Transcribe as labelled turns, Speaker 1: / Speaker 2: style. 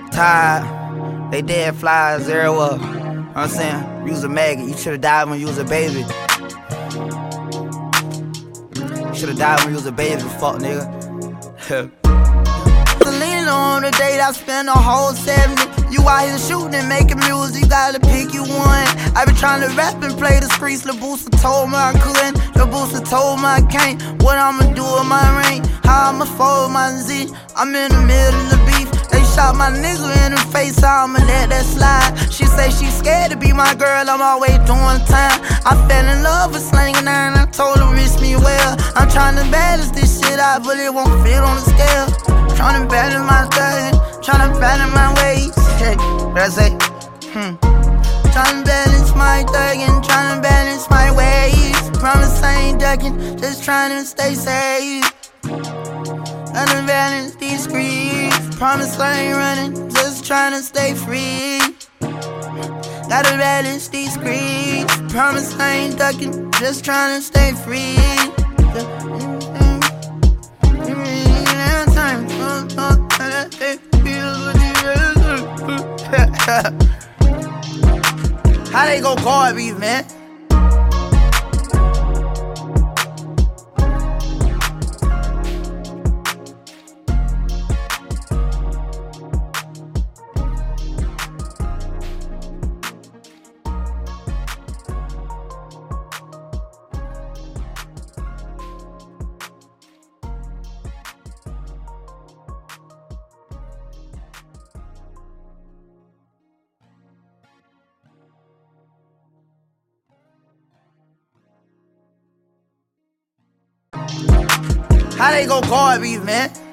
Speaker 1: Tired, they dead flies everywhere. You know what I'm saying? You was a maggot, you should've died when you was a baby. You should've died when you was a baby, fuck nigga. Leaning on the date, I spent a whole 70. You out here shooting and making music, you gotta pick you one. I been trying to rap and play the streets, Lil Booster told me I couldn't, Lil Booster told me I can't. What I'ma do with my ring, how I'ma fold my Z. I'm in the middle of the beef, they shot my nigga in the face, how I'ma let that slide. She say she scared to be my girl, I'm always doing time. I fell in love with slanging iron, I told her wish me well. I'm trying to balance this shit out, but it won't fit on the scale. Tryna balance my thuggin', tryna balance my ways. Hey, what I say? Tryna balance my thuggin', tryna balance my ways. Promise I ain't ducking, just tryna stay safe. Gotta balance these screens. Promise I ain't running, just tryna stay free. Gotta balance these screens. Promise I ain't ducking, just tryna stay free. How they go guard beef, man? How they go guard beef, man?